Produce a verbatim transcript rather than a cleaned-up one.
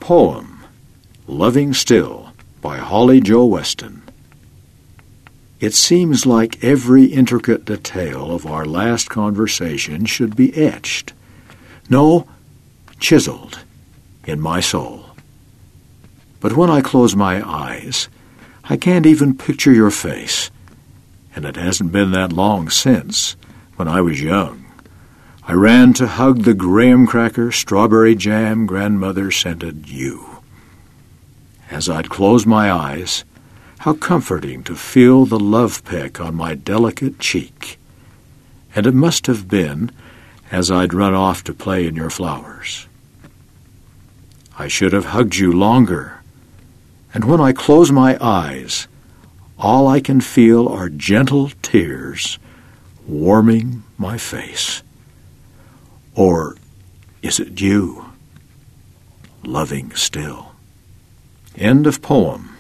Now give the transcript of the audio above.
Poem, Loving Still, by Holly Joe Weston. It seems like every intricate detail of our last conversation should be etched, no, chiseled, in my soul. But when I close my eyes, I can't even picture your face, and it hasn't been that long since, when I was young, I ran to hug the graham cracker, strawberry jam grandmother scented you. As I'd close my eyes, how comforting to feel the love peck on my delicate cheek. And it must have been as I'd run off to play in your flowers. I should have hugged you longer, and when I close my eyes, all I can feel are gentle tears warming my face. Or is it you, loving still? End of poem.